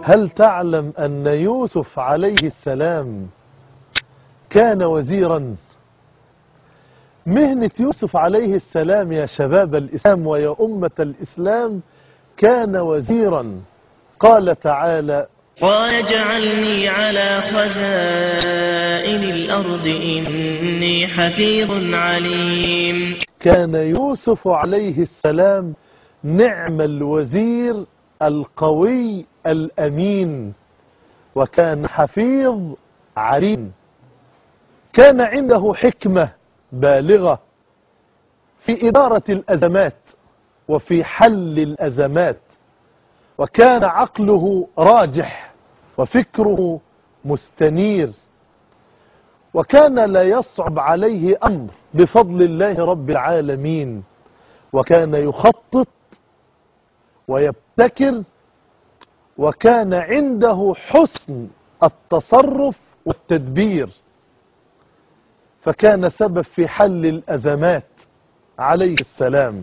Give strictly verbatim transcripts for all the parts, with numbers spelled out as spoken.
هل تعلم أن يوسف عليه السلام كان وزيرا؟ مهنة يوسف عليه السلام يا شباب الإسلام ويا أمة الإسلام كان وزيرا. قال تعالى: قال اجعلني على خزائن الأرض إني حفيظ عليم. كان يوسف عليه السلام نعم الوزير القوي الأمين، وكان حفيظ عليم. كان عنده حكمة بالغة في إدارة الأزمات وفي حل الأزمات، وكان عقله راجح وفكره مستنير، وكان لا يصعب عليه أمر بفضل الله رب العالمين، وكان يخطط ويبتكر، وكان عنده حسن التصرف والتدبير، فكان سبب في حل الأزمات عليه السلام.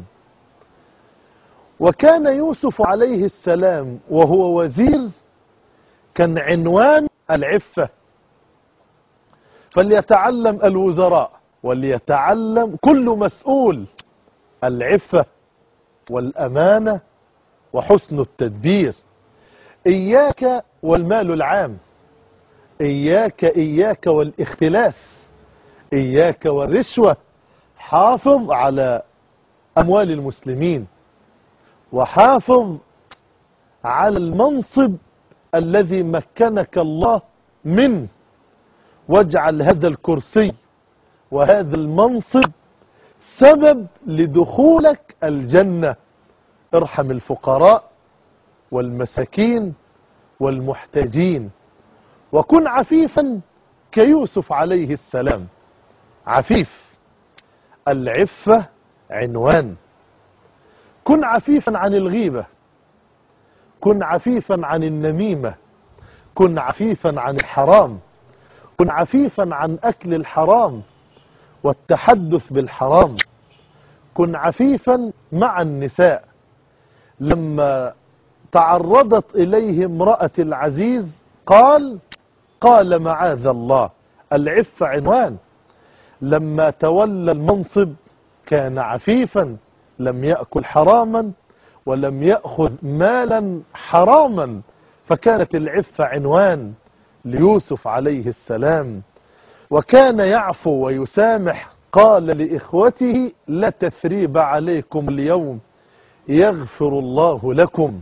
وكان يوسف عليه السلام وهو وزير كان عنوان العفة، فليتعلم الوزراء وليتعلم كل مسؤول العفة والأمانة وحسن التدبير. إياك والمال العام، إياك إياك والاختلاس، إياك والرشوة. حافظ على أموال المسلمين، وحافظ على المنصب الذي مكنك الله منه، واجعل هذا الكرسي وهذا المنصب سبب لدخولك الجنة. ارحم الفقراء والمساكين والمحتاجين، وكن عفيفا كيوسف عليه السلام. عفيف، العفة عنوان. كن عفيفا عن الغيبة، كن عفيفا عن النميمة، كن عفيفا عن الحرام، كن عفيفا عن أكل الحرام والتحدث بالحرام، كن عفيفا مع النساء. لما تعرضت إليه امرأة العزيز قال قال معاذ الله. العفة عنوان. لما تولى المنصب كان عفيفا، لم يأكل حراما ولم يأخذ مالا حراما، فكانت العفة عنوان ليوسف عليه السلام. وكان يعفو ويسامح. قال لإخوته: لا تثريب عليكم اليوم يغفر الله لكم.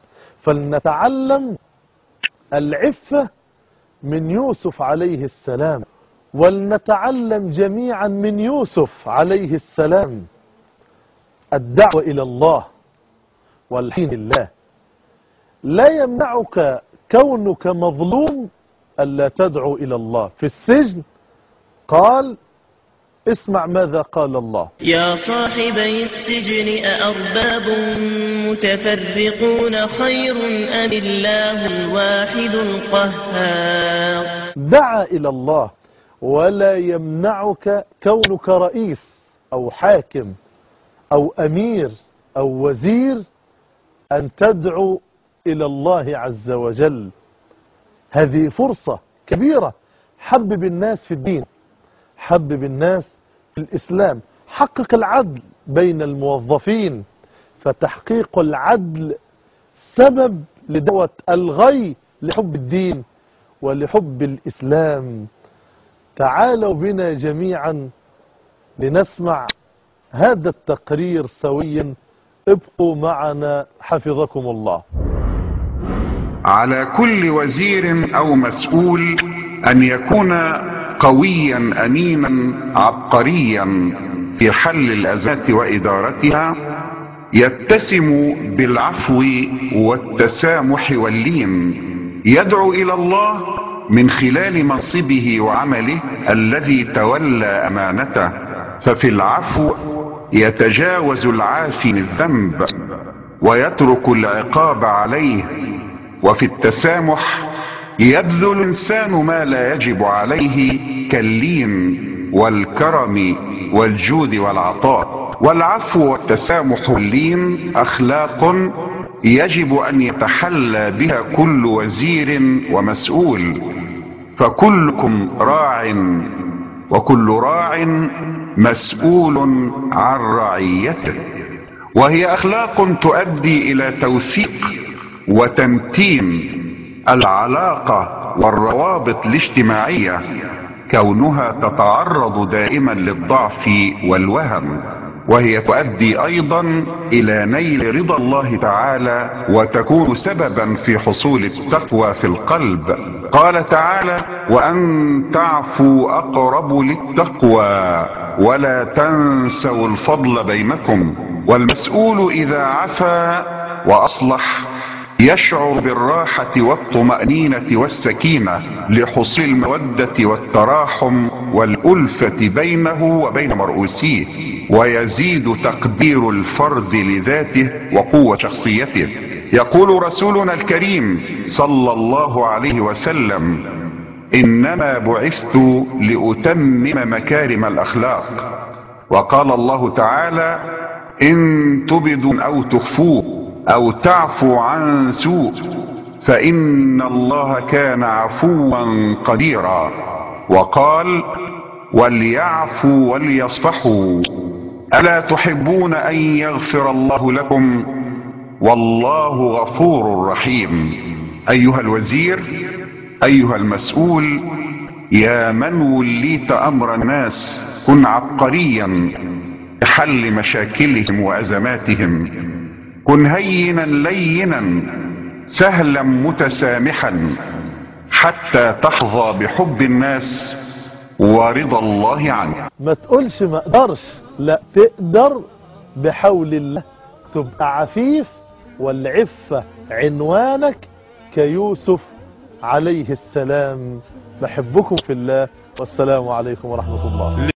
فلنتعلم العفة من يوسف عليه السلام، ولنتعلم جميعا من يوسف عليه السلام الدعوة إلى الله والحين الله. لا يمنعك كونك مظلوم ألا تدعو إلى الله. في السجن قال: اسمع ماذا قال الله: يا صاحبي السجن أأرباب متفرقون خير أم الله الواحد القهار. دعا إلى الله. ولا يمنعك كونك رئيس أو حاكم أو أمير أو وزير أن تدعو إلى الله عز وجل. هذه فرصة كبيرة. حبب الناس في الدين، حبب الناس في الإسلام، حقق العدل بين الموظفين، فتحقيق العدل سبب لدعوة الغي لحب الدين ولحب الإسلام. تعالوا بنا جميعا لنسمع هذا التقرير سويا. ابقوا معنا حفظكم الله. على كل وزير أو مسؤول أن يكون قويا أمينا عبقريا في حل الأزمات وإدارتها، يتسم بالعفو والتسامح واللين، يدعو إلى الله من خلال منصبه وعمله الذي تولى أمانته. ففي العفو يتجاوز العافي الذنب ويترك العقاب عليه، وفي التسامح يبذل الإنسان ما لا يجب عليه كاللين والكرم والجود والعطاء. والعفو والتسامح واللين أخلاق يجب أن يتحلى بها كل وزير ومسؤول، فكلكم راع وكل راع مسؤول عن رعيته. وهي أخلاق تؤدي إلى توثيق وتمتين العلاقة والروابط الاجتماعية، كونها تتعرض دائما للضعف والوهن، وهي تؤدي أيضا إلى نيل رضا الله تعالى، وتكون سببا في حصول التقوى في القلب. قال تعالى: وأن تعفوا أقرب للتقوى ولا تنسوا الفضل بينكم. والمسؤول إذا عفا وأصلح يشعر بالراحة والطمأنينة والسكينة لحصول المودة والتراحم والألفة بينه وبين مرؤوسيه، ويزيد تقدير الفرد لذاته وقوة شخصيته. يقول رسولنا الكريم صلى الله عليه وسلم: إنما بعثت لأتمم مكارم الأخلاق. وقال الله تعالى: إن تبدوا أو تخفوه أو تعفو عن سوء فإن الله كان عفوا قديرا. وقال: وليعفوا وليصفحوا ألا تحبون أن يغفر الله لكم والله غفور رحيم. أيها الوزير، أيها المسؤول، يا من وليت أمر الناس، كن عبقريا بحل مشاكلهم وأزماتهم، كن هينا لينا سهلا متسامحا حتى تحظى بحب الناس ورضا الله عنك. ما تقولش ما اقدرش، لا تقدر بحول الله. تبقى عفيف والعفة عنوانك كيوسف عليه السلام. بحبكم في الله، والسلام عليكم ورحمة الله.